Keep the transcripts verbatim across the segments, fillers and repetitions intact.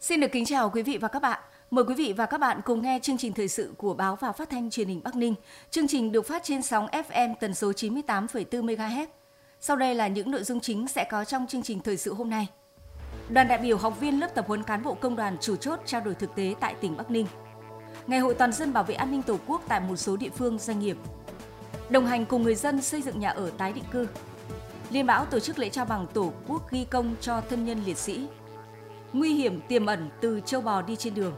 Xin được kính chào quý vị và các bạn. Mời quý vị và các bạn cùng nghe chương trình thời sự của Báo và Phát thanh Truyền hình Bắc Ninh. Chương trình được phát trên sóng ép em tần số chín mươi tám phẩy bốn mê ga héc. Sau đây là những nội dung chính sẽ có trong chương trình thời sự hôm nay. Đoàn đại biểu học viên lớp tập huấn cán bộ công đoàn chủ chốt trao đổi thực tế tại tỉnh Bắc Ninh. Ngày hội toàn dân bảo vệ an ninh Tổ quốc tại một số địa phương doanh nghiệp. Đồng hành cùng người dân xây dựng nhà ở tái định cư. Liên Bảo tổ chức lễ trao bằng Tổ quốc ghi công cho thân nhân liệt sĩ. Nguy hiểm tiềm ẩn từ trâu bò đi trên đường.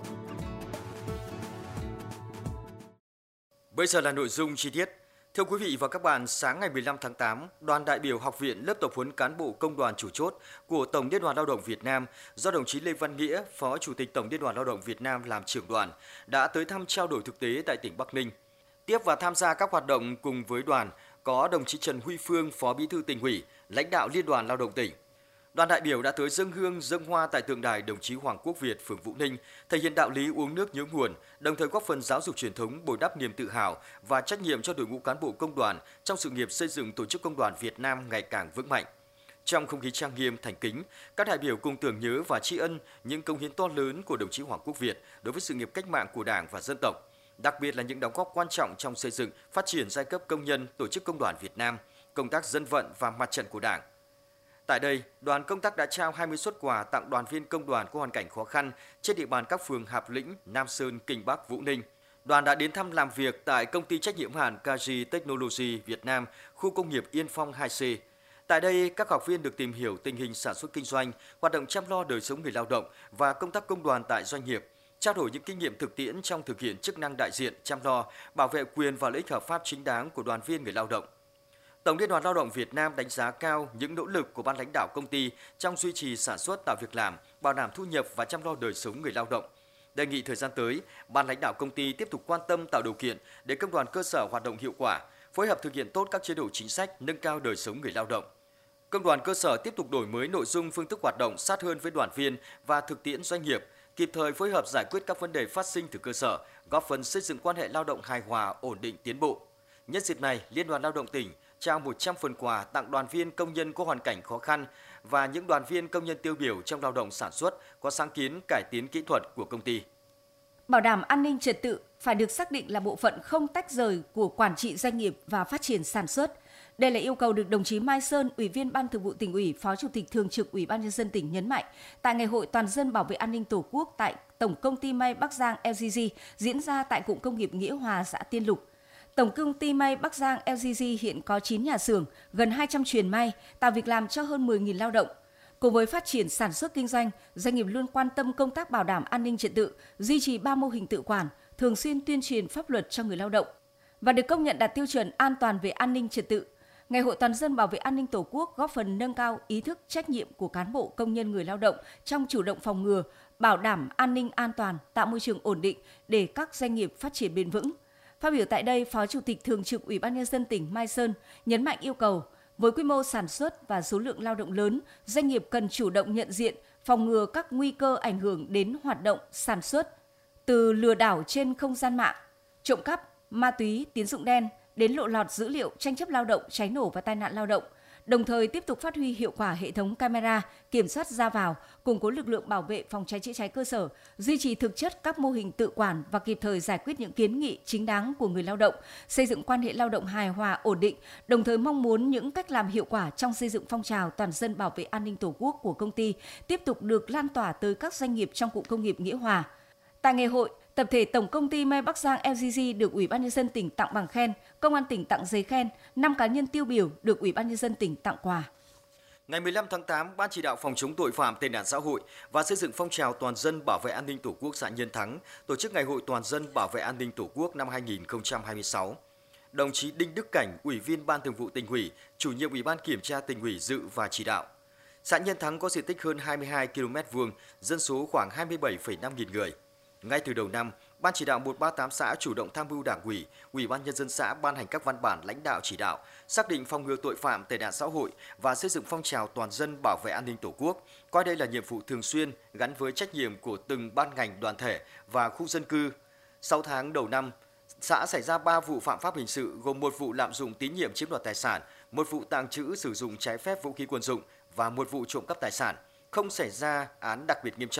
Bây giờ là nội dung chi tiết. Thưa quý vị và các bạn, sáng ngày mười lăm tháng tám, đoàn đại biểu học viện lớp tập huấn cán bộ công đoàn chủ chốt của Tổng Liên đoàn Lao động Việt Nam do đồng chí Lê Văn Nghĩa, Phó Chủ tịch Tổng Liên đoàn Lao động Việt Nam làm trưởng đoàn đã tới thăm trao đổi thực tế tại tỉnh Bắc Ninh. Tiếp và tham gia các hoạt động cùng với đoàn có đồng chí Trần Huy Phương, Phó Bí thư Tỉnh ủy, lãnh đạo Liên đoàn Lao động tỉnh. Đoàn đại biểu đã tới dâng hương, dâng hoa tại tượng đài đồng chí Hoàng Quốc Việt, phường Vũ Ninh, thể hiện đạo lý uống nước nhớ nguồn, đồng thời góp phần giáo dục truyền thống, bồi đắp niềm tự hào và trách nhiệm cho đội ngũ cán bộ công đoàn trong sự nghiệp xây dựng tổ chức công đoàn Việt Nam ngày càng vững mạnh. Trong không khí trang nghiêm, thành kính, các đại biểu cùng tưởng nhớ và tri ân những công hiến to lớn của đồng chí Hoàng Quốc Việt đối với sự nghiệp cách mạng của Đảng và dân tộc, đặc biệt là những đóng góp quan trọng trong xây dựng, phát triển giai cấp công nhân, tổ chức công đoàn Việt Nam, công tác dân vận và mặt trận của Đảng. Tại đây, đoàn công tác đã trao hai mươi suất quà tặng đoàn viên công đoàn có hoàn cảnh khó khăn trên địa bàn các phường Hạp Lĩnh, Nam Sơn, Kinh Bắc, Vũ Ninh. Đoàn đã đến thăm làm việc tại công ty trách nhiệm hữu hạn ca giê Technology Việt Nam, khu công nghiệp Yên Phong hai C. Tại đây, các học viên được tìm hiểu tình hình sản xuất kinh doanh, hoạt động chăm lo đời sống người lao động và công tác công đoàn tại doanh nghiệp, trao đổi những kinh nghiệm thực tiễn trong thực hiện chức năng đại diện, chăm lo, bảo vệ quyền và lợi ích hợp pháp chính đáng của đoàn viên người lao động. Tổng Liên đoàn Lao động Việt Nam đánh giá cao những nỗ lực của ban lãnh đạo công ty trong duy trì sản xuất, tạo việc làm, bảo đảm thu nhập và chăm lo đời sống người lao động. Đề nghị thời gian tới, ban lãnh đạo công ty tiếp tục quan tâm tạo điều kiện để công đoàn cơ sở hoạt động hiệu quả, phối hợp thực hiện tốt các chế độ chính sách, nâng cao đời sống người lao động. Công đoàn cơ sở tiếp tục đổi mới nội dung, phương thức hoạt động sát hơn với đoàn viên và thực tiễn doanh nghiệp, kịp thời phối hợp giải quyết các vấn đề phát sinh từ cơ sở, góp phần xây dựng quan hệ lao động hài hòa, ổn định, tiến bộ. Nhân dịp này, Liên đoàn Lao động tỉnh trao một trăm phần quà tặng đoàn viên công nhân có hoàn cảnh khó khăn và những đoàn viên công nhân tiêu biểu trong lao động sản xuất có sáng kiến cải tiến kỹ thuật của công ty. Bảo đảm an ninh trật tự phải được xác định là bộ phận không tách rời của quản trị doanh nghiệp và phát triển sản xuất. Đây là yêu cầu được đồng chí Mai Sơn, Ủy viên Ban Thường vụ Tỉnh ủy, Phó Chủ tịch Thường trực Ủy ban Nhân dân tỉnh nhấn mạnh tại Ngày hội toàn dân bảo vệ an ninh Tổ quốc tại Tổng công ty may Bắc Giang lờ giê giê diễn ra tại cụm công nghiệp Nghĩa Hòa, xã Tiên Lục. Tổng công ty may Bắc Giang lờ giê giê hiện có chín nhà xưởng, gần hai trăm chuyền may, tạo việc làm cho hơn mười nghìn lao động. Cùng với phát triển sản xuất kinh doanh, doanh nghiệp luôn quan tâm công tác bảo đảm an ninh trật tự, duy trì ba mô hình tự quản, thường xuyên tuyên truyền pháp luật cho người lao động và được công nhận đạt tiêu chuẩn an toàn về an ninh trật tự. Ngày hội toàn dân bảo vệ an ninh Tổ quốc góp phần nâng cao ý thức trách nhiệm của cán bộ, công nhân, người lao động trong chủ động phòng ngừa, bảo đảm an ninh an toàn, tạo môi trường ổn định để các doanh nghiệp phát triển bền vững. Phát biểu tại đây, Phó Chủ tịch Thường trực Ủy ban Nhân dân tỉnh Mai Sơn nhấn mạnh yêu cầu với quy mô sản xuất và số lượng lao động lớn, doanh nghiệp cần chủ động nhận diện, phòng ngừa các nguy cơ ảnh hưởng đến hoạt động sản xuất, từ lừa đảo trên không gian mạng, trộm cắp, ma túy, tín dụng đen đến lộ lọt dữ liệu, tranh chấp lao động, cháy nổ và tai nạn lao động. Đồng thời tiếp tục phát huy hiệu quả hệ thống camera, kiểm soát ra vào, củng cố lực lượng bảo vệ phòng cháy chữa cháy cơ sở, duy trì thực chất các mô hình tự quản và kịp thời giải quyết những kiến nghị chính đáng của người lao động, xây dựng quan hệ lao động hài hòa, ổn định, đồng thời mong muốn những cách làm hiệu quả trong xây dựng phong trào toàn dân bảo vệ an ninh Tổ quốc của công ty tiếp tục được lan tỏa tới các doanh nghiệp trong cụm công nghiệp Nghĩa Hòa. Tại ngày hội, tập thể Tổng công ty may Bắc Giang lờ giê giê được Ủy ban Nhân dân tỉnh tặng bằng khen, Công an tỉnh tặng giấy khen, năm cá nhân tiêu biểu được Ủy ban Nhân dân tỉnh tặng quà. Ngày mười lăm tháng tám, Ban chỉ đạo phòng chống tội phạm tệ nạn xã hội và xây dựng phong trào toàn dân bảo vệ an ninh Tổ quốc xã Nhân Thắng tổ chức Ngày hội toàn dân bảo vệ an ninh Tổ quốc năm hai nghìn không trăm hai mươi sáu. Đồng chí Đinh Đức Cảnh, Ủy viên Ban Thường vụ Tỉnh ủy, Chủ nhiệm Ủy ban Kiểm tra Tỉnh ủy dự và chỉ đạo. Xã Nhân Thắng có diện tích hơn hai mươi hai ki lô mét vuông, dân số khoảng hai mươi bảy phẩy năm nghìn người. Ngay từ đầu năm, Ban chỉ đạo một ba tám xã chủ động tham mưu Đảng ủy, Ủy ban Nhân dân xã ban hành các văn bản lãnh đạo chỉ đạo, xác định phòng ngừa tội phạm tệ nạn xã hội và xây dựng phong trào toàn dân bảo vệ an ninh Tổ quốc, coi đây là nhiệm vụ thường xuyên gắn với trách nhiệm của từng ban ngành đoàn thể và khu dân cư. Sau tháng đầu năm, xã xảy ra ba vụ phạm pháp hình sự gồm một vụ lạm dụng tín nhiệm chiếm đoạt tài sản, một vụ tàng trữ sử dụng trái phép vũ khí quân dụng và một vụ trộm cắp tài sản, không xảy ra án đặc biệt nghiêm trọng,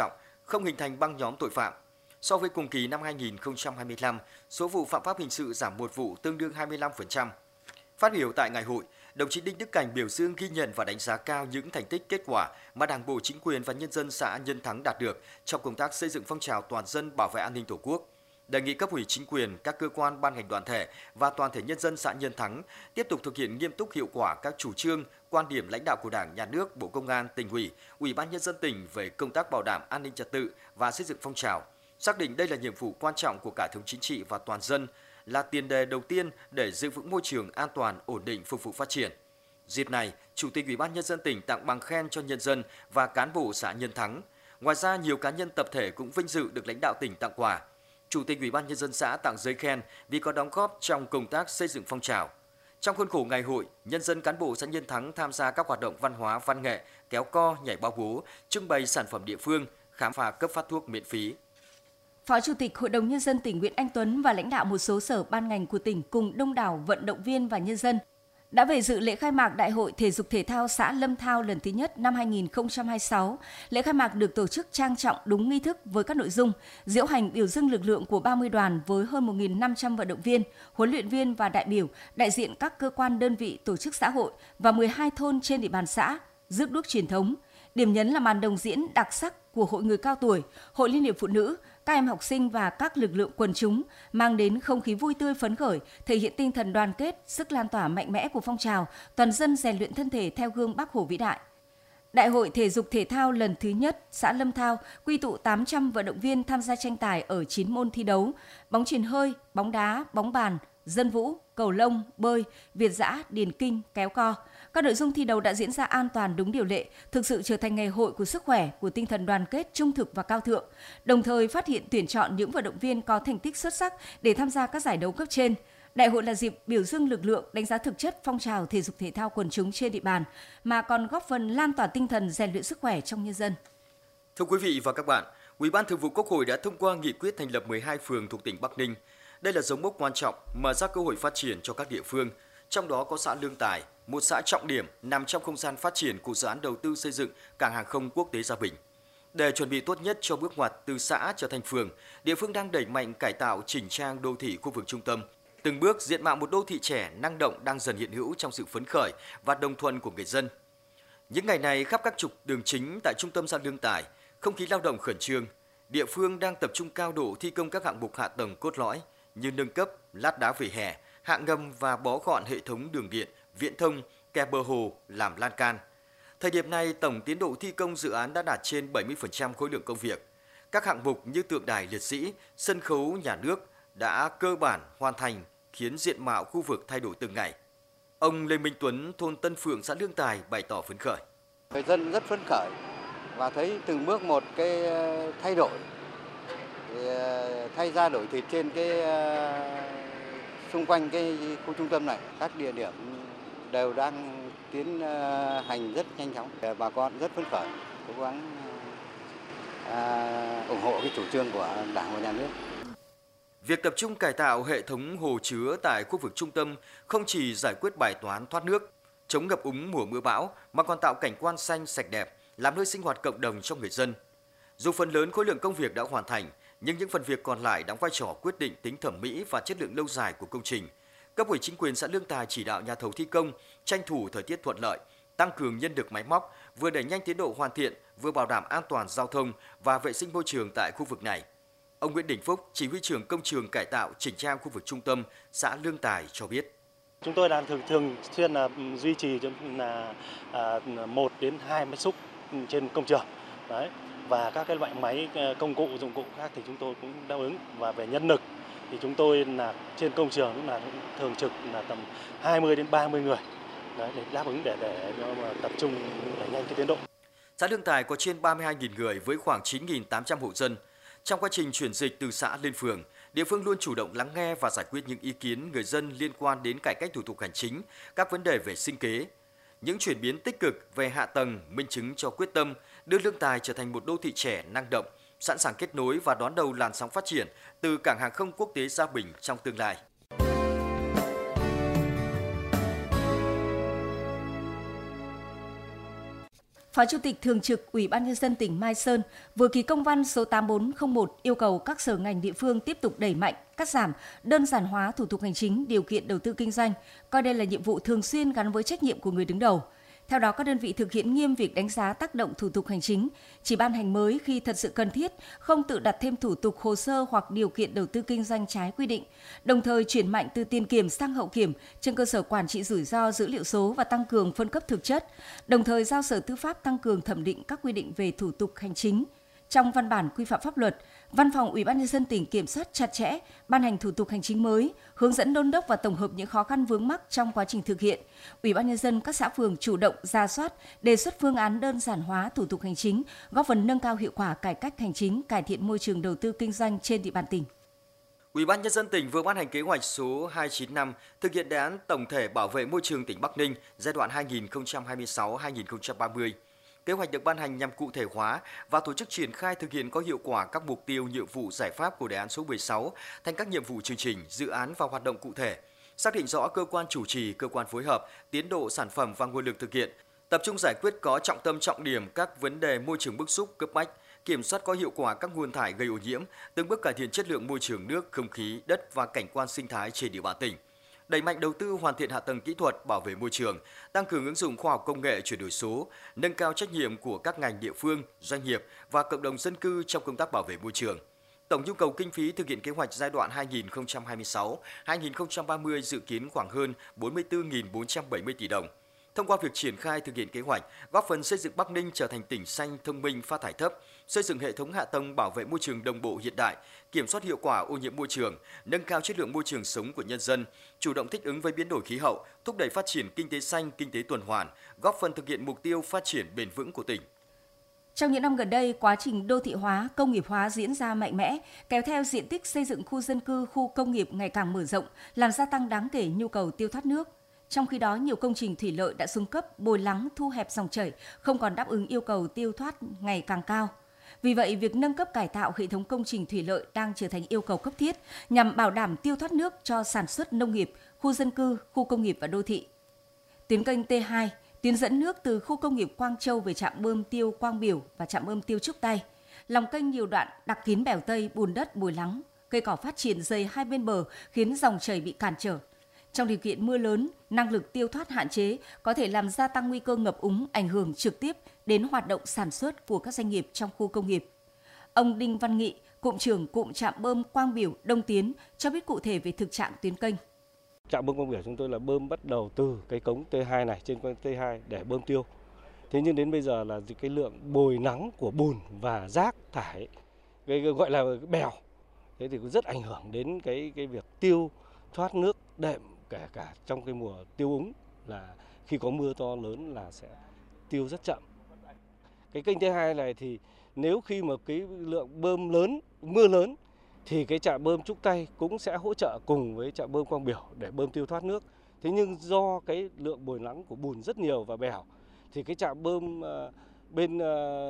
không hình thành băng nhóm tội phạm. So với cùng kỳ năm hai nghìn không trăm hai mươi lăm, số vụ phạm pháp hình sự giảm một vụ tương đương hai mươi lăm phần trăm. Phát biểu tại ngày hội, đồng chí Đinh Đức Cảnh biểu dương ghi nhận và đánh giá cao những thành tích kết quả mà Đảng bộ, chính quyền và nhân dân xã Nhân Thắng đạt được trong công tác xây dựng phong trào toàn dân bảo vệ an ninh Tổ quốc. Đề nghị cấp ủy chính quyền, các cơ quan ban ngành đoàn thể và toàn thể nhân dân xã Nhân Thắng tiếp tục thực hiện nghiêm túc hiệu quả các chủ trương, quan điểm lãnh đạo của Đảng, Nhà nước, Bộ Công an, Tỉnh ủy, Ủy ban nhân dân tỉnh về công tác bảo đảm an ninh trật tự và xây dựng phong trào. Xác định đây là nhiệm vụ quan trọng của cả hệ thống chính trị và toàn dân, là tiền đề đầu tiên để giữ vững môi trường an toàn, ổn định, phục vụ phát triển. Dịp này, Chủ tịch Ủy ban nhân dân tỉnh tặng bằng khen cho nhân dân và cán bộ xã Nhân Thắng. Ngoài ra, nhiều cá nhân tập thể cũng vinh dự được lãnh đạo tỉnh tặng quà. Chủ tịch Ủy ban nhân dân xã tặng giấy khen vì có đóng góp trong công tác xây dựng phong trào. Trong khuôn khổ ngày hội, nhân dân cán bộ xã Nhân Thắng tham gia các hoạt động văn hóa, văn nghệ, kéo co, nhảy bao bố, trưng bày sản phẩm địa phương, khám phá cấp phát thuốc miễn phí. Phó Chủ tịch Hội đồng Nhân dân tỉnh Nguyễn Anh Tuấn và lãnh đạo một số sở ban ngành của tỉnh cùng đông đảo vận động viên và nhân dân đã về dự lễ khai mạc Đại hội Thể dục Thể thao xã Lâm Thao lần thứ nhất năm hai nghìn không trăm hai mươi sáu. Lễ khai mạc được tổ chức trang trọng, đúng nghi thức với các nội dung diễu hành biểu dương lực lượng của ba mươi đoàn với hơn một nghìn năm trăm vận động viên, huấn luyện viên và đại biểu, đại diện các cơ quan đơn vị tổ chức xã hội và mười hai thôn trên địa bàn xã, rước đuốc truyền thống. Điểm nhấn là màn đồng diễn đặc sắc của Hội người cao tuổi, Hội Liên hiệp Phụ nữ, các em học sinh và các lực lượng quần chúng, mang đến không khí vui tươi phấn khởi, thể hiện tinh thần đoàn kết, sức lan tỏa mạnh mẽ của phong trào toàn dân rèn luyện thân thể theo gương Bác Hồ vĩ đại. Đại hội Thể dục Thể thao lần thứ nhất xã Lâm Thao quy tụ tám trăm vận động viên tham gia tranh tài ở chín môn thi đấu: bóng chuyền hơi, bóng đá, bóng bàn, dân vũ, cầu lông, bơi, việt dã, điền kinh, kéo co. Các nội dung thi đấu đã diễn ra an toàn, đúng điều lệ, thực sự trở thành ngày hội của sức khỏe, của tinh thần đoàn kết, trung thực và cao thượng. Đồng thời phát hiện, tuyển chọn những vận động viên có thành tích xuất sắc để tham gia các giải đấu cấp trên. Đại hội là dịp biểu dương lực lượng, đánh giá thực chất phong trào thể dục thể thao quần chúng trên địa bàn, mà còn góp phần lan tỏa tinh thần rèn luyện sức khỏe trong nhân dân. Thưa quý vị và các bạn, Ủy ban Thường vụ Quốc hội đã thông qua nghị quyết thành lập mười hai phường thuộc tỉnh Bắc Ninh. Đây là dấu mốc quan trọng mở ra cơ hội phát triển cho các địa phương, trong đó có xã Lương Tài, một xã trọng điểm nằm trong không gian phát triển của dự án đầu tư xây dựng cảng hàng không quốc tế Gia Bình. Để chuẩn bị tốt nhất cho bước ngoặt từ xã trở thành phường, địa phương đang đẩy mạnh cải tạo chỉnh trang đô thị khu vực trung tâm. Từng bước diện mạo một đô thị trẻ năng động đang dần hiện hữu trong sự phấn khởi và đồng thuận của người dân. Những ngày này, khắp các trục đường chính tại trung tâm xã Lương Tài, không khí lao động khẩn trương. Địa phương đang tập trung cao độ thi công các hạng mục hạ tầng cốt lõi như nâng cấp, lát đá vỉa hè, hạ ngầm và bó gọn hệ thống đường điện, viễn thông, kè bờ hồ, làm lan can. Thời điểm này, tổng tiến độ thi công dự án đã đạt trên bảy mươi phần trăm khối lượng công việc. Các hạng mục như tượng đài liệt sĩ, sân khấu nhà nước đã cơ bản hoàn thành, khiến diện mạo khu vực thay đổi từng ngày. Ông Lê Minh Tuấn, thôn Tân Phượng, xã Lương Tài bày tỏ phấn khởi. Người dân rất phấn khởi và thấy từng bước một cái thay đổi, thay ra đổi thịt trên cái xung quanh cái khu trung tâm này. Các địa điểm đều đang tiến hành rất nhanh chóng. Bà con rất phấn khởi, cố gắng à, ủng hộ cái chủ trương của Đảng và Nhà nước. Việc tập trung cải tạo hệ thống hồ chứa tại khu vực trung tâm không chỉ giải quyết bài toán thoát nước, chống ngập úng mùa mưa bão mà còn tạo cảnh quan xanh sạch đẹp, làm nơi sinh hoạt cộng đồng cho người dân. Dù phần lớn khối lượng công việc đã hoàn thành, nhưng những phần việc còn lại đóng vai trò quyết định tính thẩm mỹ và chất lượng lâu dài của công trình. Cấp ủy chính quyền xã Lương Tài chỉ đạo nhà thầu thi công tranh thủ thời tiết thuận lợi, tăng cường nhân lực máy móc, vừa đẩy nhanh tiến độ hoàn thiện, vừa bảo đảm an toàn giao thông và vệ sinh môi trường tại khu vực này. Ông Nguyễn Đình Phúc, chỉ huy trưởng công trường cải tạo chỉnh trang khu vực trung tâm xã Lương Tài cho biết. Chúng tôi đang thường thường xuyên là duy trì là một đến hai máy xúc trên công trường. Đấy. Và các cái loại máy công cụ dụng cụ khác thì chúng tôi cũng đáp ứng. Và về nhân lực thì chúng tôi là trên công trường cũng là thường trực là tầm hai mươi đến ba mươi người. Đấy, để đáp ứng để để tập trung đẩy nhanh cái tiến độ. Xã Lương Tài có trên ba mươi hai nghìn người với khoảng chín nghìn tám trăm hộ dân. Trong quá trình chuyển dịch từ xã lên phường, địa phương luôn chủ động lắng nghe và giải quyết những ý kiến người dân liên quan đến cải cách thủ tục hành chính, các vấn đề về sinh kế. Những chuyển biến tích cực về hạ tầng minh chứng cho quyết tâm đưa Lương Tài trở thành một đô thị trẻ năng động, sẵn sàng kết nối và đón đầu làn sóng phát triển từ cảng hàng không quốc tế Gia Bình trong tương lai. Phó Chủ tịch Thường trực Ủy ban Nhân dân tỉnh Mai Sơn vừa ký công văn số tám bốn không một yêu cầu các sở ngành địa phương tiếp tục đẩy mạnh, cắt giảm, đơn giản hóa thủ tục hành chính, điều kiện đầu tư kinh doanh, coi đây là nhiệm vụ thường xuyên gắn với trách nhiệm của người đứng đầu. Theo đó, các đơn vị thực hiện nghiêm việc đánh giá tác động thủ tục hành chính, chỉ ban hành mới khi thật sự cần thiết, không tự đặt thêm thủ tục hồ sơ hoặc điều kiện đầu tư kinh doanh trái quy định, đồng thời chuyển mạnh từ tiền kiểm sang hậu kiểm trên cơ sở quản trị rủi ro dữ liệu số và tăng cường phân cấp thực chất, đồng thời giao Sở Tư pháp tăng cường thẩm định các quy định về thủ tục hành chính. Trong văn bản quy phạm pháp luật, Văn phòng Ủy ban Nhân dân tỉnh kiểm soát chặt chẽ, ban hành thủ tục hành chính mới, hướng dẫn đôn đốc và tổng hợp những khó khăn vướng mắc trong quá trình thực hiện. Ủy ban Nhân dân các xã phường chủ động rà soát, đề xuất phương án đơn giản hóa thủ tục hành chính, góp phần nâng cao hiệu quả cải cách hành chính, cải thiện môi trường đầu tư kinh doanh trên địa bàn tỉnh. Ủy ban Nhân dân tỉnh vừa ban hành kế hoạch số hai chín năm thực hiện đề án tổng thể bảo vệ môi trường tỉnh Bắc Ninh giai đoạn hai nghìn không trăm hai mươi sáu đến hai nghìn không trăm ba mươi. Kế hoạch được ban hành nhằm cụ thể hóa và tổ chức triển khai thực hiện có hiệu quả các mục tiêu, nhiệm vụ, giải pháp của đề án số mười sáu thành các nhiệm vụ chương trình, dự án và hoạt động cụ thể, xác định rõ cơ quan chủ trì, cơ quan phối hợp, tiến độ sản phẩm và nguồn lực thực hiện, tập trung giải quyết có trọng tâm trọng điểm các vấn đề môi trường bức xúc, cấp bách, kiểm soát có hiệu quả các nguồn thải gây ô nhiễm, từng bước cải thiện chất lượng môi trường nước, không khí, đất và cảnh quan sinh thái trên địa bàn tỉnh. Đẩy mạnh đầu tư hoàn thiện hạ tầng kỹ thuật bảo vệ môi trường, tăng cường ứng dụng khoa học công nghệ chuyển đổi số, nâng cao trách nhiệm của các ngành địa phương, doanh nghiệp và cộng đồng dân cư trong công tác bảo vệ môi trường. Tổng nhu cầu kinh phí thực hiện kế hoạch giai đoạn hai nghìn không trăm hai mươi sáu đến hai nghìn không trăm ba mươi dự kiến khoảng hơn bốn mươi tư nghìn bốn trăm bảy mươi tỷ đồng. Thông qua việc triển khai thực hiện kế hoạch, góp phần xây dựng Bắc Ninh trở thành tỉnh xanh, thông minh, phát thải thấp, xây dựng hệ thống hạ tầng bảo vệ môi trường đồng bộ hiện đại, kiểm soát hiệu quả ô nhiễm môi trường, nâng cao chất lượng môi trường sống của nhân dân, chủ động thích ứng với biến đổi khí hậu, thúc đẩy phát triển kinh tế xanh, kinh tế tuần hoàn, góp phần thực hiện mục tiêu phát triển bền vững của tỉnh. Trong những năm gần đây, quá trình đô thị hóa, công nghiệp hóa diễn ra mạnh mẽ, kéo theo diện tích xây dựng khu dân cư, khu công nghiệp ngày càng mở rộng, làm gia tăng đáng kể nhu cầu tiêu thoát nước. Trong khi đó, nhiều công trình thủy lợi đã xuống cấp, bồi lắng, thu hẹp dòng chảy, không còn đáp ứng yêu cầu tiêu thoát ngày càng cao. Vì vậy, việc nâng cấp cải tạo hệ thống công trình thủy lợi đang trở thành yêu cầu cấp thiết nhằm bảo đảm tiêu thoát nước cho sản xuất nông nghiệp, khu dân cư, khu công nghiệp và đô thị. Tuyến kênh T hai, tuyến dẫn nước từ khu công nghiệp Quang Châu về trạm bơm tiêu Quang Biểu và trạm bơm tiêu Trúc Tay. Lòng kênh nhiều đoạn đặc kín bèo tây, bùn đất, bồi lắng, cây cỏ phát triển dày hai bên bờ khiến dòng chảy bị cản trở. Trong điều kiện mưa lớn, năng lực tiêu thoát hạn chế có thể làm gia tăng nguy cơ ngập úng, ảnh hưởng trực tiếp đến hoạt động sản xuất của các doanh nghiệp trong khu công nghiệp. Ông Đinh Văn Nghị, cụm trưởng cụm trạm bơm Quang Biểu Đông Tiến cho biết cụ thể về thực trạng tuyến kênh. Trạm bơm Quang Biểu chúng tôi là bơm bắt đầu từ cái cống T hai này, trên con T hai để bơm tiêu. Thế nhưng đến bây giờ là cái lượng bồi nắng của bùn và rác thải, cái gọi là bèo, thế thì cũng rất ảnh hưởng đến cái cái việc tiêu thoát nước đệm, kể cả trong cái mùa tiêu úng là khi có mưa to lớn là sẽ tiêu rất chậm. Cái kênh T hai này thì nếu khi mà cái lượng bơm lớn, mưa lớn thì cái trạm bơm Trúc Tay cũng sẽ hỗ trợ cùng với trạm bơm Quang Biểu để bơm tiêu thoát nước. Thế nhưng do cái lượng bồi lắng của bùn rất nhiều và bèo thì cái trạm bơm uh, bên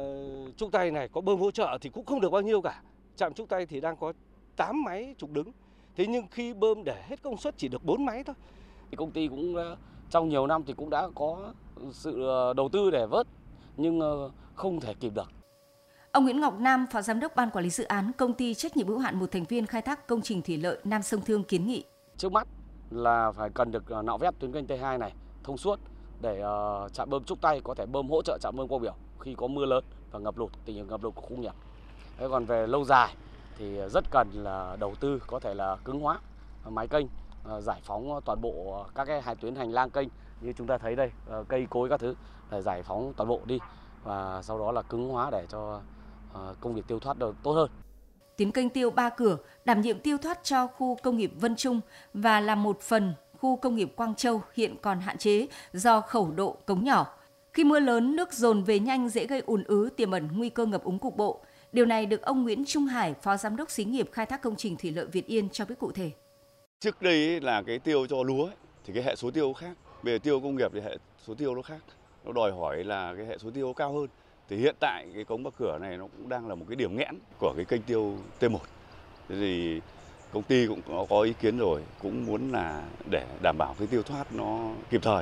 uh, Trúc Tay này có bơm hỗ trợ thì cũng không được bao nhiêu cả. Trạm Trúc Tay thì đang có tám máy trục đứng. Thế nhưng khi bơm để hết công suất chỉ được bốn máy thôi. Công ty cũng trong nhiều năm thì cũng đã có sự đầu tư để vớt nhưng không thể kịp được. Ông Nguyễn Ngọc Nam, Phó Giám đốc Ban Quản lý Dự án Công ty Trách nhiệm hữu hạn một thành viên khai thác công trình thủy lợi Nam Sông Thương kiến nghị. Trước mắt là phải cần được nạo vét tuyến kênh T hai này thông suốt để uh, trạm bơm Trúc Tay có thể bơm hỗ trợ trạm bơm Quang Biểu khi có mưa lớn và ngập lụt, tình hình ngập lụt của khu nghiệp. Thế còn về lâu dài thì rất cần là đầu tư có thể là cứng hóa mái kênh, uh, giải phóng toàn bộ các cái hai tuyến hành lang kênh như chúng ta thấy đây, uh, cây cối các thứ để giải phóng toàn bộ đi và sau đó là cứng hóa để cho uh, công việc tiêu thoát được tốt hơn. Tuyến kênh tiêu Ba Cửa đảm nhiệm tiêu thoát cho khu công nghiệp Vân Trung và là một phần khu công nghiệp Quang Châu hiện còn hạn chế do khẩu độ cống nhỏ. Khi mưa lớn, nước dồn về nhanh dễ gây ùn ứ, tiềm ẩn nguy cơ ngập úng cục bộ. Điều này được ông Nguyễn Trung Hải, Phó Giám đốc Xí nghiệp Khai thác Công trình Thủy lợi Việt Yên cho biết cụ thể. Trước đây là cái tiêu cho lúa thì cái hệ số tiêu khác, bây giờ tiêu công nghiệp thì hệ số tiêu nó khác, nó đòi hỏi là cái hệ số tiêu cao hơn. Thì hiện tại cái cống Ba Cửa này nó cũng đang là một cái điểm nghẽn của cái kênh tiêu T một. Thế thì công ty cũng có, có ý kiến rồi, cũng muốn là để đảm bảo cái tiêu thoát nó kịp thời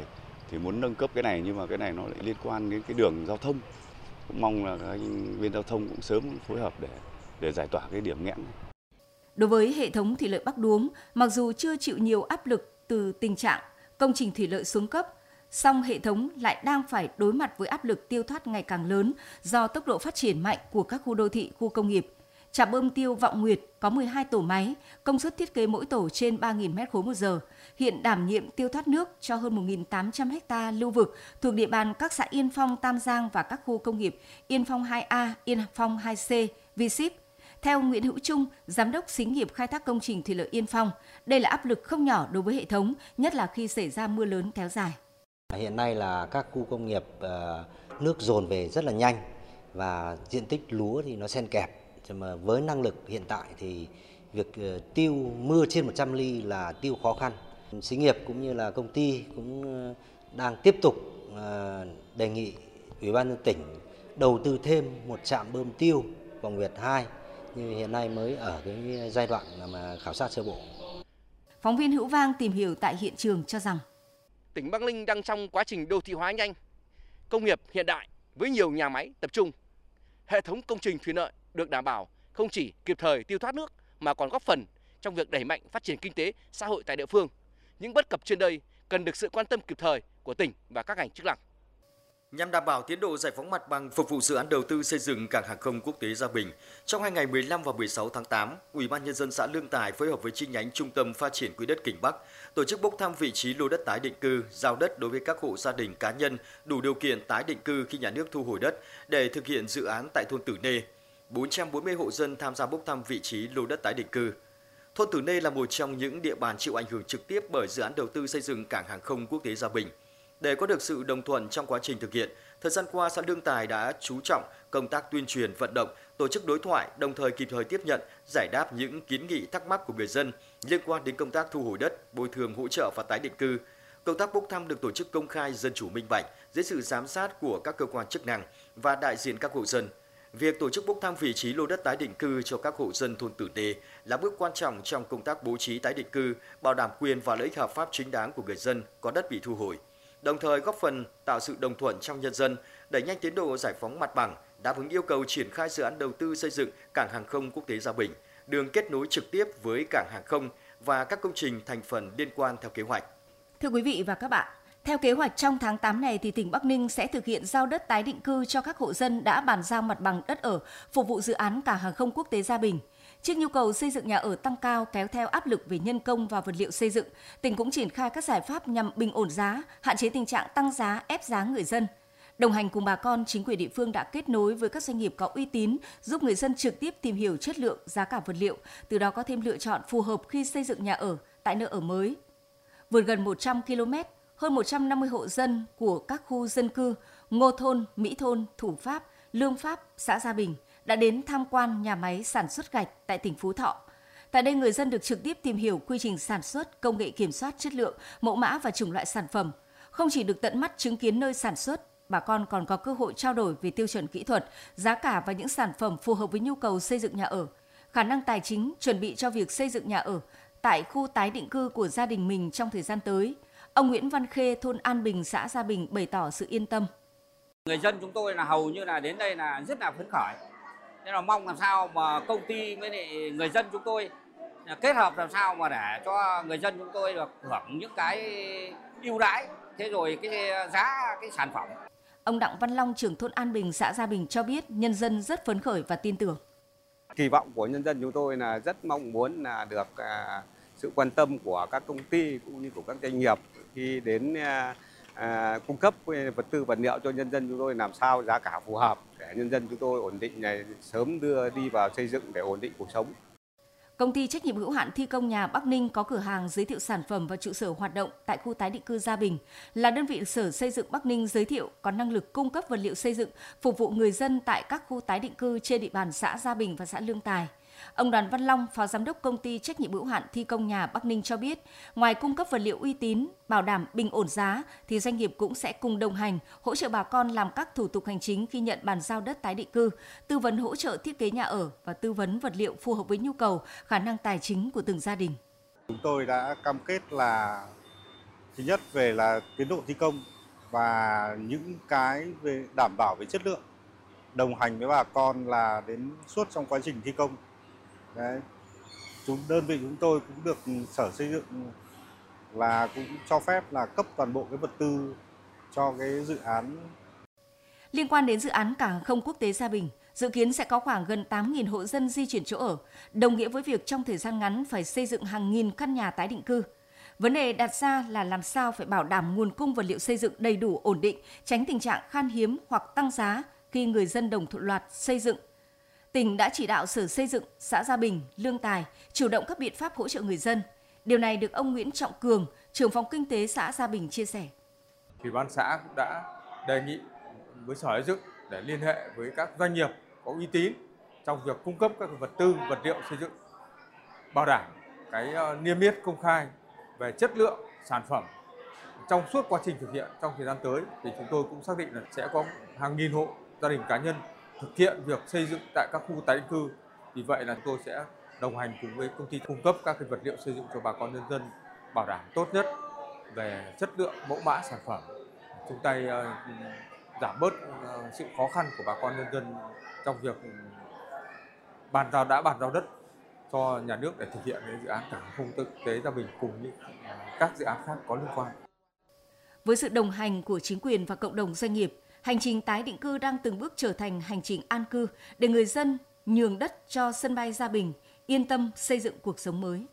thì muốn nâng cấp cái này, nhưng mà cái này nó lại liên quan đến cái đường giao thông. Cũng mong là các bên giao thông cũng sớm phối hợp để để giải tỏa cái điểm nghẽn này. Đối với hệ thống thủy lợi Bắc Đuống, mặc dù chưa chịu nhiều áp lực từ tình trạng công trình thủy lợi xuống cấp, song hệ thống lại đang phải đối mặt với áp lực tiêu thoát ngày càng lớn do tốc độ phát triển mạnh của các khu đô thị, khu công nghiệp. Trạm bơm tiêu Vọng Nguyệt có mười hai tổ máy, công suất thiết kế mỗi tổ trên ba nghìn mét khối một giờ, hiện đảm nhiệm tiêu thoát nước cho hơn một nghìn tám trăm ha lưu vực thuộc địa bàn các xã Yên Phong, Tam Giang và các khu công nghiệp Yên Phong hai A, Yên Phong hai C, vê xê i pê. Theo Nguyễn Hữu Trung, Giám đốc Xí nghiệp khai thác công trình thủy lợi Yên Phong, đây là áp lực không nhỏ đối với hệ thống, nhất là khi xảy ra mưa lớn kéo dài. Hiện nay là các khu công nghiệp nước dồn về rất là nhanh và diện tích lúa thì nó xen kẹp. Mà với năng lực hiện tại thì việc tiêu mưa trên một trăm ly là tiêu khó khăn. Xí nghiệp cũng như là công ty cũng đang tiếp tục đề nghị Ủy ban nhân dân tỉnh đầu tư thêm một trạm bơm tiêu Vọng Nguyệt hai, như hiện nay mới ở cái giai đoạn mà khảo sát sơ bộ. Phóng viên Hữu Vang tìm hiểu tại hiện trường cho rằng tỉnh Bắc Ninh đang trong quá trình đô thị hóa nhanh, công nghiệp hiện đại với nhiều nhà máy tập trung. Hệ thống công trình thủy lợi được đảm bảo không chỉ kịp thời tiêu thoát nước mà còn góp phần trong việc đẩy mạnh phát triển kinh tế, xã hội tại địa phương. Những bất cập trên đây cần được sự quan tâm kịp thời của tỉnh và các ngành chức năng. Nhằm đảm bảo tiến độ giải phóng mặt bằng phục vụ dự án đầu tư xây dựng cảng hàng không quốc tế Gia Bình, trong hai ngày mười lăm và mười sáu tháng tám, Ủy ban nhân dân xã Lương Tài phối hợp với chi nhánh Trung tâm Phát triển Quỹ đất Kinh Bắc tổ chức bốc thăm vị trí lô đất tái định cư, giao đất đối với các hộ gia đình cá nhân đủ điều kiện tái định cư khi nhà nước thu hồi đất để thực hiện dự án tại thôn Tử Nê. bốn trăm bốn mươi hộ dân tham gia bốc thăm vị trí lô đất tái định cư. Thôn Tử Nê là một trong những địa bàn chịu ảnh hưởng trực tiếp bởi dự án đầu tư xây dựng cảng hàng không quốc tế Gia Bình. Để có được sự đồng thuận trong quá trình thực hiện, thời gian qua xã Lương Tài đã chú trọng công tác tuyên truyền vận động, tổ chức đối thoại, đồng thời kịp thời tiếp nhận, giải đáp những kiến nghị thắc mắc của người dân liên quan đến công tác thu hồi đất, bồi thường hỗ trợ và tái định cư. Công tác bốc thăm được tổ chức công khai, dân chủ, minh bạch dưới sự giám sát của các cơ quan chức năng và đại diện các hộ dân. Việc tổ chức bốc thăm vị trí lô đất tái định cư cho các hộ dân thôn Tử Nê là bước quan trọng trong công tác bố trí tái định cư, bảo đảm quyền và lợi ích hợp pháp chính đáng của người dân có đất bị thu hồi, đồng thời góp phần tạo sự đồng thuận trong nhân dân, đẩy nhanh tiến độ giải phóng mặt bằng, đáp ứng yêu cầu triển khai dự án đầu tư xây dựng cảng hàng không quốc tế Gia Bình, đường kết nối trực tiếp với cảng hàng không và các công trình thành phần liên quan theo kế hoạch. Thưa quý vị và các bạn, theo kế hoạch trong tháng tám này thì tỉnh Bắc Ninh sẽ thực hiện giao đất tái định cư cho các hộ dân đã bàn giao mặt bằng đất ở phục vụ dự án cảng hàng không quốc tế Gia Bình. Trước nhu cầu xây dựng nhà ở tăng cao kéo theo áp lực về nhân công và vật liệu xây dựng, tỉnh cũng triển khai các giải pháp nhằm bình ổn giá, hạn chế tình trạng tăng giá, ép giá người dân. Đồng hành cùng bà con, chính quyền địa phương đã kết nối với các doanh nghiệp có uy tín, giúp người dân trực tiếp tìm hiểu chất lượng, giá cả vật liệu, từ đó có thêm lựa chọn phù hợp khi xây dựng nhà ở tại nơi ở mới. Vượt gần một trăm ki lô mét, hơn một trăm năm mươi hộ dân của các khu dân cư Ngô Thôn, Mỹ Thôn, Thủ Pháp, Lương Pháp, xã Gia Bình đã đến tham quan nhà máy sản xuất gạch tại tỉnh Phú Thọ. Tại đây, người dân được trực tiếp tìm hiểu quy trình sản xuất, công nghệ kiểm soát chất lượng, mẫu mã và chủng loại sản phẩm. Không chỉ được tận mắt chứng kiến nơi sản xuất, bà con còn có cơ hội trao đổi về tiêu chuẩn kỹ thuật, giá cả và những sản phẩm phù hợp với nhu cầu xây dựng nhà ở, khả năng tài chính chuẩn bị cho việc xây dựng nhà ở tại khu tái định cư của gia đình mình trong thời gian tới. Ông Nguyễn Văn Khê, thôn An Bình, xã Gia Bình bày tỏ sự yên tâm. Người dân chúng tôi là hầu như là đến đây là rất là phấn khởi. Nên là mong làm sao mà công ty với lại người dân chúng tôi kết hợp làm sao mà để cho người dân chúng tôi được hưởng những cái ưu đãi, thế rồi cái giá cái sản phẩm. Ông Đặng Văn Long, trưởng thôn An Bình, xã Gia Bình cho biết nhân dân rất phấn khởi và tin tưởng. Kỳ vọng của nhân dân chúng tôi là rất mong muốn là được sự quan tâm của các công ty cũng như của các doanh nghiệp khi đến à, cung cấp vật tư vật liệu cho nhân dân chúng tôi làm sao giá cả phù hợp để nhân dân chúng tôi ổn định này sớm đưa đi vào xây dựng để ổn định cuộc sống. Công ty trách nhiệm hữu hạn thi công nhà Bắc Ninh có cửa hàng giới thiệu sản phẩm và trụ sở hoạt động tại khu tái định cư Gia Bình, là đơn vị Sở Xây dựng Bắc Ninh giới thiệu có năng lực cung cấp vật liệu xây dựng phục vụ người dân tại các khu tái định cư trên địa bàn xã Gia Bình và xã Lương Tài. Ông Đoàn Văn Long, Phó Giám đốc Công ty trách nhiệm hữu hạn thi công nhà Bắc Ninh cho biết, ngoài cung cấp vật liệu uy tín, bảo đảm bình ổn giá, thì doanh nghiệp cũng sẽ cùng đồng hành, hỗ trợ bà con làm các thủ tục hành chính khi nhận bàn giao đất tái định cư, tư vấn hỗ trợ thiết kế nhà ở và tư vấn vật liệu phù hợp với nhu cầu, khả năng tài chính của từng gia đình. Chúng tôi đã cam kết là thứ nhất về là tiến độ thi công và những cái về đảm bảo về chất lượng, đồng hành với bà con là đến suốt trong quá trình thi công. Đấy. Chúng đơn vị chúng tôi cũng được Sở Xây dựng là cũng cho phép là cấp toàn bộ cái vật tư cho cái dự án. Liên quan đến dự án cảng hàng không quốc tế Sa Bình, dự kiến sẽ có khoảng gần tám nghìn hộ dân di chuyển chỗ ở, đồng nghĩa với việc trong thời gian ngắn phải xây dựng hàng nghìn căn nhà tái định cư. Vấn đề đặt ra là làm sao phải bảo đảm nguồn cung vật liệu xây dựng đầy đủ, ổn định, tránh tình trạng khan hiếm hoặc tăng giá khi người dân đồng thuận loạt xây dựng. Tỉnh đã chỉ đạo Sở Xây dựng, xã Gia Bình, Lương Tài chủ động các biện pháp hỗ trợ người dân. Điều này được ông Nguyễn Trọng Cường, trưởng phòng kinh tế xã Gia Bình chia sẻ. Ủy ban xã cũng đã đề nghị với Sở Xây dựng để liên hệ với các doanh nghiệp có uy tín trong việc cung cấp các vật tư, vật liệu xây dựng, bảo đảm cái niêm yết công khai về chất lượng sản phẩm trong suốt quá trình thực hiện. Trong thời gian tới thì chúng tôi cũng xác định là sẽ có hàng nghìn hộ gia đình cá nhân thực hiện việc xây dựng tại các khu tái định cư. Vì vậy là chúng tôi sẽ đồng hành cùng với công ty cung cấp các cái vật liệu xây dựng cho bà con nhân dân, bảo đảm tốt nhất về chất lượng, mẫu mã sản phẩm, chung tay uh, giảm bớt uh, sự khó khăn của bà con nhân dân trong việc bàn giao đã bàn giao đất cho nhà nước để thực hiện cái dự án cảng hàng không quốc tế Gia Bình cùng những các dự án khác có liên quan. Với sự đồng hành của chính quyền và cộng đồng doanh nghiệp, hành trình tái định cư đang từng bước trở thành hành trình an cư để người dân nhường đất cho sân bay Gia Bình, yên tâm xây dựng cuộc sống mới.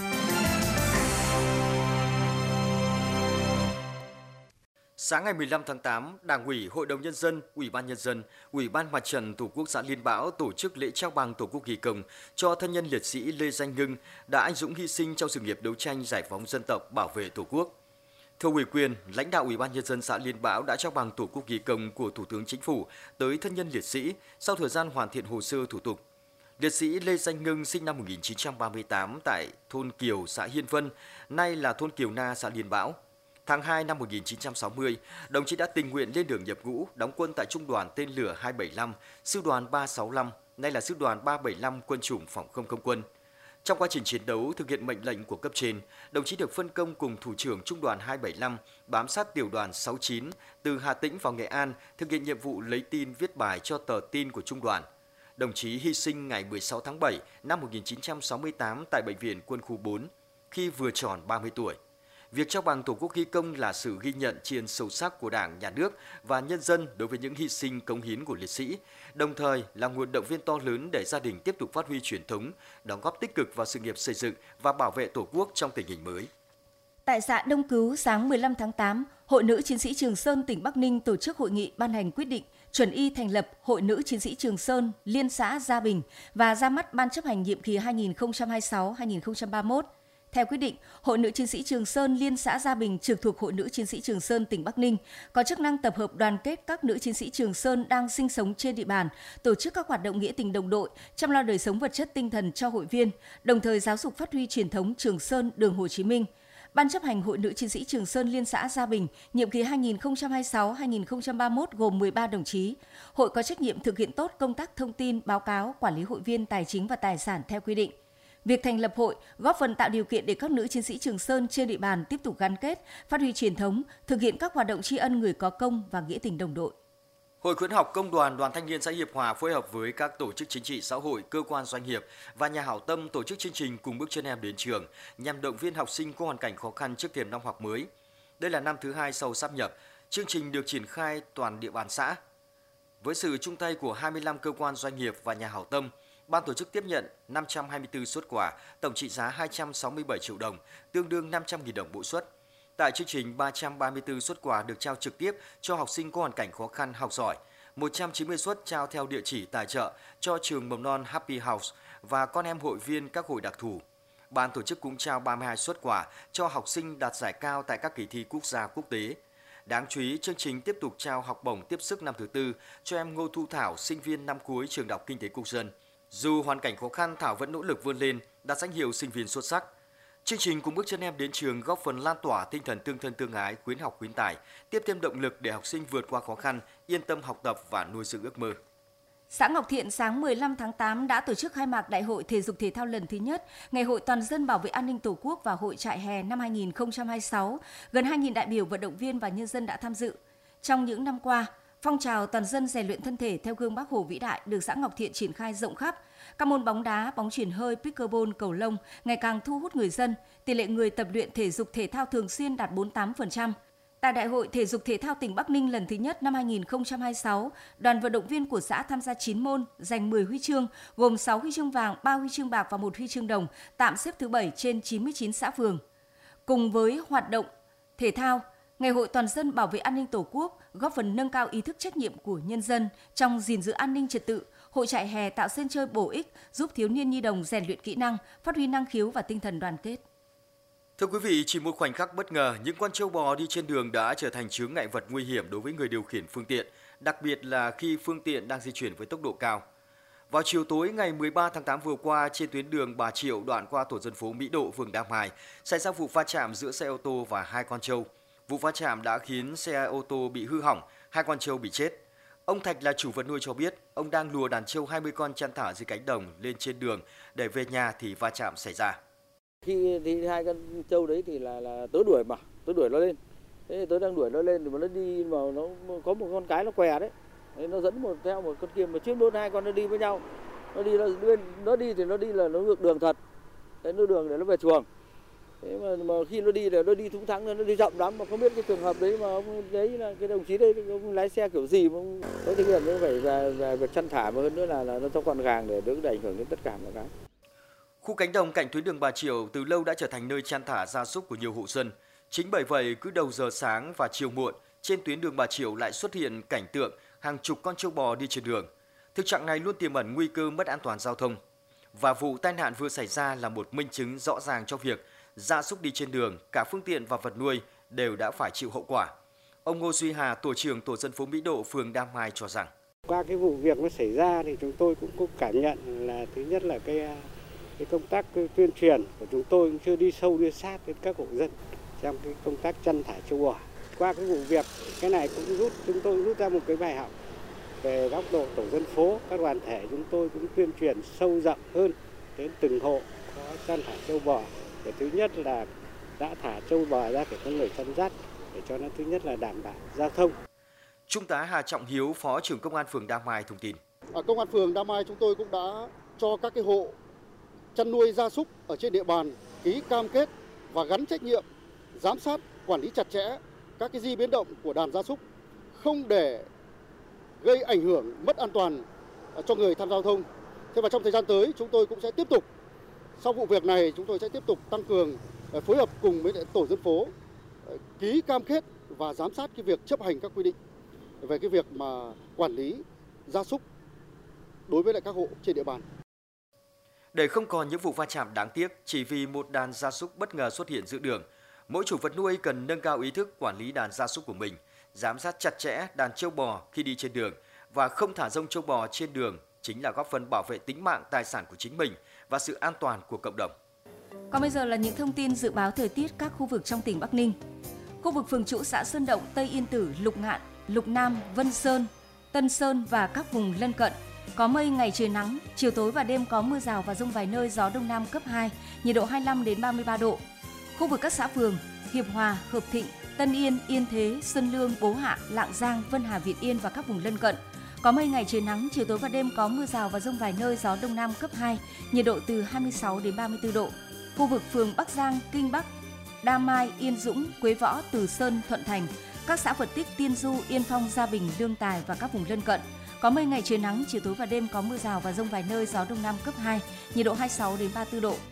Sáng ngày mười lăm tháng tám, Đảng ủy, Hội đồng Nhân dân, Ủy ban Nhân dân, Ủy ban Mặt trận Tổ quốc xã Liên Bảo tổ chức lễ trao bằng Tổ quốc ghi công cho thân nhân liệt sĩ Lê Danh Ngưng đã anh dũng hy sinh trong sự nghiệp đấu tranh giải phóng dân tộc, bảo vệ Tổ quốc. Thưa ủy quyền, lãnh đạo Ủy ban Nhân dân xã Liên Bảo đã trao bằng Tổ quốc ghi công của Thủ tướng Chính phủ tới thân nhân liệt sĩ sau thời gian hoàn thiện hồ sơ thủ tục. Liệt sĩ Lê Danh Ngưng sinh năm một nghìn chín trăm ba mươi tám tại thôn Kiều, xã Hiên Vân, nay là thôn Kiều Na, xã Liên Bảo. Tháng hai năm một nghìn chín trăm sáu mươi, đồng chí đã tình nguyện lên đường nhập ngũ, đóng quân tại Trung đoàn tên lửa hai bảy lăm, Sư đoàn ba sáu lăm, nay là Sư đoàn ba bảy lăm Quân chủng Phòng không Không quân. Trong quá trình chiến đấu thực hiện mệnh lệnh của cấp trên, đồng chí được phân công cùng Thủ trưởng Trung đoàn hai bảy lăm bám sát tiểu đoàn sáu chín từ Hà Tĩnh vào Nghệ An thực hiện nhiệm vụ lấy tin viết bài cho tờ tin của Trung đoàn. Đồng chí hy sinh ngày mười sáu tháng bảy năm một nghìn chín trăm sáu mươi tám tại Bệnh viện Quân khu bốn khi vừa tròn ba mươi tuổi. Việc trao bằng Tổ quốc ghi công là sự ghi nhận tri ân sâu sắc của Đảng, Nhà nước và nhân dân đối với những hy sinh cống hiến của liệt sĩ, đồng thời là nguồn động viên to lớn để gia đình tiếp tục phát huy truyền thống, đóng góp tích cực vào sự nghiệp xây dựng và bảo vệ Tổ quốc trong tình hình mới. Tại xã Đông Cứu, sáng mười lăm tháng tám, Hội Nữ Chiến sĩ Trường Sơn tỉnh Bắc Ninh tổ chức hội nghị ban hành quyết định chuẩn y thành lập Hội Nữ Chiến sĩ Trường Sơn Liên xã Gia Bình và ra mắt Ban chấp hành nhiệm kỳ hai nghìn không trăm hai mươi sáu đến hai nghìn không trăm ba mươi mốt. Theo quyết định, Hội Nữ Chiến sĩ Trường Sơn Liên xã Gia Bình trực thuộc Hội Nữ Chiến sĩ Trường Sơn tỉnh Bắc Ninh có chức năng tập hợp đoàn kết các nữ chiến sĩ Trường Sơn đang sinh sống trên địa bàn, tổ chức các hoạt động nghĩa tình đồng đội, chăm lo đời sống vật chất tinh thần cho hội viên, đồng thời giáo dục phát huy truyền thống Trường Sơn đường Hồ Chí Minh. Ban chấp hành Hội Nữ Chiến sĩ Trường Sơn Liên xã Gia Bình nhiệm kỳ hai nghìn không trăm hai mươi sáu đến hai nghìn không trăm ba mươi mốt gồm mười ba đồng chí. Hội có trách nhiệm thực hiện tốt công tác thông tin, báo cáo, quản lý hội viên tài chính và tài sản theo quy định. Việc thành lập hội góp phần tạo điều kiện để các nữ chiến sĩ Trường Sơn trên địa bàn tiếp tục gắn kết, phát huy truyền thống, thực hiện các hoạt động tri ân người có công và nghĩa tình đồng đội. Hội khuyến học Công đoàn Đoàn Thanh niên xã Hiệp Hòa phối hợp với các tổ chức chính trị xã hội, cơ quan doanh nghiệp và nhà hảo tâm tổ chức chương trình Cùng bước chân em đến trường nhằm động viên học sinh có hoàn cảnh khó khăn trước thềm năm học mới. Đây là năm thứ hai sau sáp nhập, chương trình được triển khai toàn địa bàn xã. Với sự chung tay của hai mươi lăm cơ quan doanh nghiệp và nhà hảo tâm, ban tổ chức tiếp nhận năm trăm hai mươi tư suất quà, tổng trị giá hai trăm sáu mươi bảy triệu đồng, tương đương năm trăm nghìn đồng mỗi suất. Tại chương trình, ba trăm ba mươi tư suất quà được trao trực tiếp cho học sinh có hoàn cảnh khó khăn học giỏi, một trăm chín mươi suất trao theo địa chỉ tài trợ cho trường mầm non Happy House và con em hội viên các hội đặc thù. Ban tổ chức cũng trao ba mươi hai suất quà cho học sinh đạt giải cao tại các kỳ thi quốc gia quốc tế. Đáng chú ý, chương trình tiếp tục trao học bổng tiếp sức năm thứ tư cho em Ngô Thu Thảo, sinh viên năm cuối trường Đại học Kinh tế Quốc dân. Dù hoàn cảnh khó khăn, Thảo vẫn nỗ lực vươn lên, đạt danh hiệu sinh viên xuất sắc. Chương trình Cùng bước chân em đến trường góp phần lan tỏa tinh thần tương thân tương ái, khuyến học khuyến tài, tiếp thêm động lực để học sinh vượt qua khó khăn, yên tâm học tập và nuôi dưỡng ước mơ. Xã Ngọc Thiện sáng mười lăm tháng tám đã tổ chức khai mạc Đại hội Thể dục Thể thao lần thứ nhất, Ngày hội Toàn dân bảo vệ an ninh Tổ quốc và Hội trại hè năm hai nghìn không trăm hai mươi sáu. Gần hai nghìn đại biểu, vận động viên và nhân dân đã tham dự. Trong những năm qua, phong trào toàn dân rèn luyện thân thể theo gương Bác Hồ vĩ đại được xã Ngọc Thiện triển khai rộng khắp. Các môn bóng đá, bóng chuyền hơi, pickleball, cầu lông ngày càng thu hút người dân. Tỷ lệ người tập luyện thể dục thể thao thường xuyên đạt bốn mươi tám phần trăm. Tại Đại hội Thể dục Thể thao tỉnh Bắc Ninh lần thứ nhất năm hai nghìn không trăm hai mươi sáu, đoàn vận động viên của xã tham gia chín môn, giành mười huy chương, gồm sáu huy chương vàng, ba huy chương bạc và một huy chương đồng, tạm xếp thứ bảy trên chín mươi chín xã phường. Cùng với hoạt động thể thao, Ngày hội toàn dân bảo vệ an ninh Tổ quốc góp phần nâng cao ý thức trách nhiệm của nhân dân trong gìn giữ an ninh trật tự. Hội trại hè tạo sân chơi bổ ích, giúp thiếu niên nhi đồng rèn luyện kỹ năng, phát huy năng khiếu và tinh thần đoàn kết. Thưa quý vị, chỉ một khoảnh khắc bất ngờ, những con trâu bò đi trên đường đã trở thành chướng ngại vật nguy hiểm đối với người điều khiển phương tiện, đặc biệt là khi phương tiện đang di chuyển với tốc độ cao. Vào chiều tối ngày mười ba tháng tám vừa qua, trên tuyến đường Bà Triệu đoạn qua tổ dân phố Mỹ Độ, phường Đam Hải, xảy ra vụ va chạm giữa xe ô tô và hai con trâu. Vụ va chạm đã khiến xe ô tô bị hư hỏng, hai con trâu bị chết. Ông Thạch là chủ vật nuôi cho biết, ông đang lùa đàn trâu hai mươi con chăn thả dưới cánh đồng lên trên đường để về nhà thì va chạm xảy ra. Khi thì hai con trâu đấy thì là là tớ đuổi mà, tớ đuổi nó lên. Thế tớ đang đuổi nó lên thì mà nó đi mà nó có một con cái nó què đấy. Thế nó dẫn một theo một con kia mà chuyên môn hai con nó đi với nhau. Nó đi nó đi, nó đi thì nó đi là nó ngược đường thật. Thế nó đường để nó về chuồng. Thế mà, mà khi nó đi là nó đi thúng thắng, nó đi chậm lắm mà không biết cái trường hợp đấy mà ông đấy là cái đồng chí đấy ông lái xe kiểu gì mà ông có thực hiện nó phải về về việc chăn thả mà hơn nữa là là nó cho con gàng để đỡ ảnh hưởng đến tất cả mọi cái. Khu cánh đồng cạnh tuyến đường Bà Triệu từ lâu đã trở thành nơi chăn thả gia súc của nhiều hộ dân. Chính bởi vậy, cứ đầu giờ sáng và chiều muộn, trên tuyến đường Bà Triệu lại xuất hiện cảnh tượng hàng chục con trâu bò đi trên đường. Thực trạng này luôn tiềm ẩn nguy cơ mất an toàn giao thông. Và vụ tai nạn vừa xảy ra là một minh chứng rõ ràng cho việc gia súc đi trên đường, cả phương tiện và vật nuôi đều đã phải chịu hậu quả. Ông Ngô Duy Hà, tổ trưởng tổ dân phố Mỹ Độ, phường Đam Mai cho rằng: qua cái vụ việc nó xảy ra thì chúng tôi cũng có cảm nhận là thứ nhất là cái cái công tác tuyên truyền của chúng tôi cũng chưa đi sâu đi sát đến các hộ dân trong cái công tác chăn thả trâu bò. Qua cái vụ việc cái này cũng rút chúng tôi rút ra một cái bài học về góc độ tổ dân phố, các đoàn thể chúng tôi cũng tuyên truyền sâu rộng hơn đến từng hộ có chăn thả trâu bò. Để thứ nhất là đã thả trâu bò ra để có người chăn dắt để cho nó thứ nhất là đảm bảo giao thông. Trung tá Hà Trọng Hiếu, Phó trưởng Công an phường Đam Mai thông tin. Ở Công an phường Đam Mai chúng tôi cũng đã cho các cái hộ chăn nuôi gia súc ở trên địa bàn ký cam kết và gắn trách nhiệm giám sát, quản lý chặt chẽ các cái di biến động của đàn gia súc, không để gây ảnh hưởng mất an toàn cho người tham gia giao thông. Thế và trong thời gian tới chúng tôi cũng sẽ tiếp tục, sau vụ việc này chúng tôi sẽ tiếp tục tăng cường phối hợp cùng với tổ dân phố ký cam kết và giám sát cái việc chấp hành các quy định về cái việc mà quản lý gia súc đối với lại các hộ trên địa bàn. Để không còn những vụ va chạm đáng tiếc chỉ vì một đàn gia súc bất ngờ xuất hiện giữa đường, mỗi chủ vật nuôi cần nâng cao ý thức quản lý đàn gia súc của mình, giám sát chặt chẽ đàn trâu bò khi đi trên đường và không thả rông trâu bò trên đường chính là góp phần bảo vệ tính mạng tài sản của chính mình và sự an toàn của cộng đồng. Còn bây giờ là những thông tin dự báo thời tiết các khu vực trong tỉnh Bắc Ninh. Khu vực phường Trũ, xã Sơn Động, Tây Yên Tử, Lục Ngạn, Lục Nam, Vân Sơn, Tân Sơn và các vùng lân cận có mây, ngày trời nắng, chiều tối và đêm có mưa rào và dông vài nơi, gió đông nam cấp hai, nhiệt độ hai mươi lăm đến ba mươi ba độ. Khu vực các xã phường Hiệp Hòa, Hợp Thịnh, Tân Yên, Yên Thế, Xuân Lương, Bố Hạ, Lạng Giang, Vân Hà, Việt Yên và các vùng lân cận có mây, ngày trời nắng, chiều tối và đêm có mưa rào và dông vài nơi, gió đông nam cấp hai, nhiệt độ từ hai mươi sáu đến ba mươi tư độ. Khu vực phường Bắc Giang, Kinh Bắc, Đa Mai, Yên Dũng, Quế Võ, Từ Sơn, Thuận Thành, các xã Phật Tích, Tiên Du, Yên Phong, Gia Bình, Lương Tài và các vùng lân cận có mây, ngày trời nắng, chiều tối và đêm có mưa rào và dông vài nơi, gió đông nam cấp hai, nhiệt độ hai mươi sáu đến ba mươi tư độ.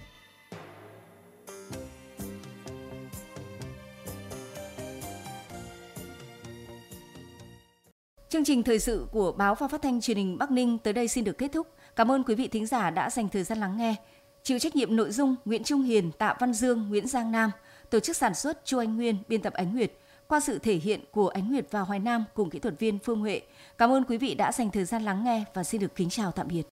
Chương trình thời sự của Báo và Phát thanh Truyền hình Bắc Ninh tới đây xin được kết thúc. Cảm ơn quý vị thính giả đã dành thời gian lắng nghe. Chịu trách nhiệm nội dung Nguyễn Trung Hiền, Tạ Văn Dương, Nguyễn Giang Nam, tổ chức sản xuất Chu Anh Nguyên, biên tập Ánh Nguyệt, qua sự thể hiện của Ánh Nguyệt và Hoài Nam cùng kỹ thuật viên Phương Huệ. Cảm ơn quý vị đã dành thời gian lắng nghe và xin được kính chào tạm biệt.